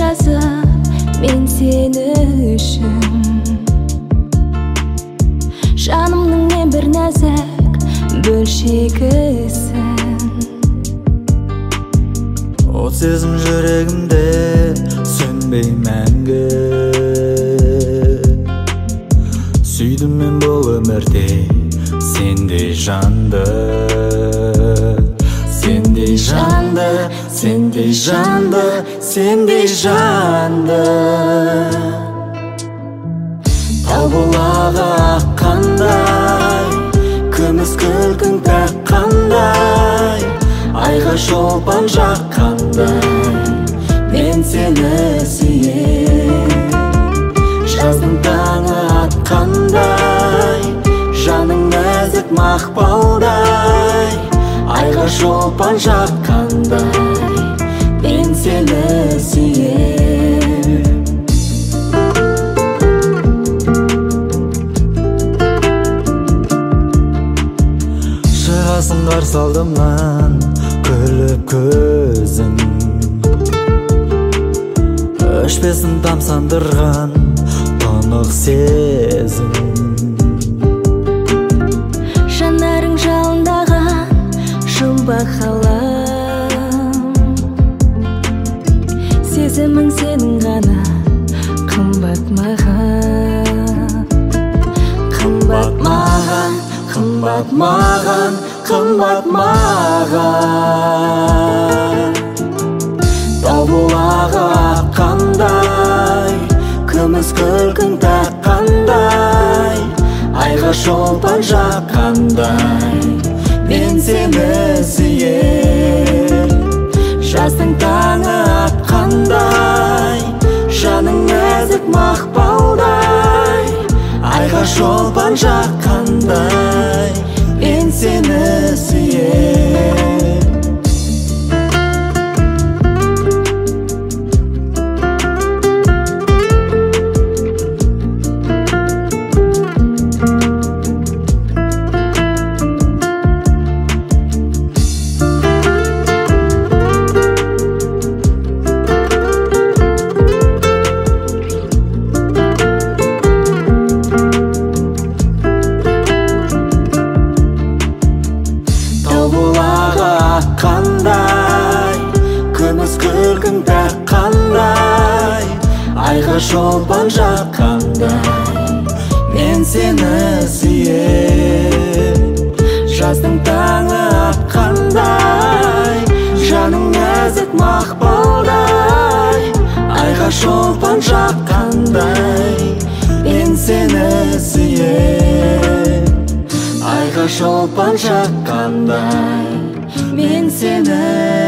жазып мен сені үшін. Жанымның мен бір нәзік бөлшегісің. От сезім жүрегімде сөнбей мәңгі. Сүйдім мен бұл өмірде сендей жанды. Сендей жанды, сендей жанды, сендей жанды. Тау бұлағы аққандай, күміс күлкің таққандай, айға шолпан жаққандай, мен сені сүйем. Жаздың таңы атқандай, жаның нәзік мақпалдай, айға шолпан жаққандай, мен сені сүйем. Шығасың қарсы алдымнан күліп көзің, өшпесін тамсандырған тұнық сезім. Жанарың жалындаған жұмбақ ғалам, сезімің сенің ғана қымбат маған. Қымбат маған, қымбат маған, қымбат маған. Тау бұлағы аққандай, күміс күлкің таққандай, айға шолпан жаққандай, мен сені сүйем. Жаздың таңы атқандай, жаның нәзік мақпалдай, айға шолпан жаққандай, мен сені сүйем. Қандай, күміс күлкің таққандай, айға шолпан жаққандай, мен сені сүйем. Жаздың таңы атқандай, жаның нәзік мақпалдай, айға шолпан жаққандай, мен сені сүйем. Айға шолпан жаққандай, мен сені